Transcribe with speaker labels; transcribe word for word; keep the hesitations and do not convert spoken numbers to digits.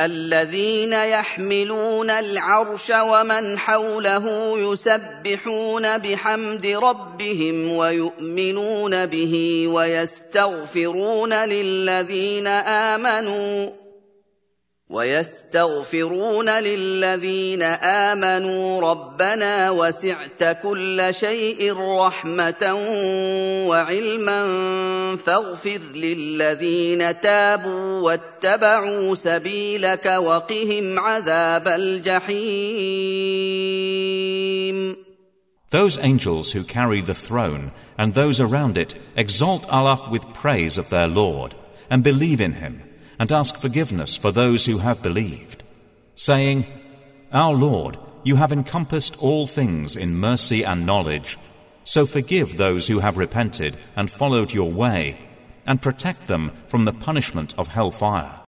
Speaker 1: الذين يحملون العرش ومن حوله يسبحون بحمد ربهم ويؤمنون به ويستغفرون للذين آمنوا ويستغفرون للذين آمنوا ربنا وسعت كل شيء رحمة وعلما فاغفر للذين تابوا واتبعوا سبيلك وقهم عذاب الجحيم.
Speaker 2: Those angels who carry the throne and those around it exalt Allah with praise of their Lord and believe in Him, and ask forgiveness for those who have believed, saying, Our Lord, you have encompassed all things in mercy and knowledge, so forgive those who have repented and followed your way, and protect them from the punishment of hellfire.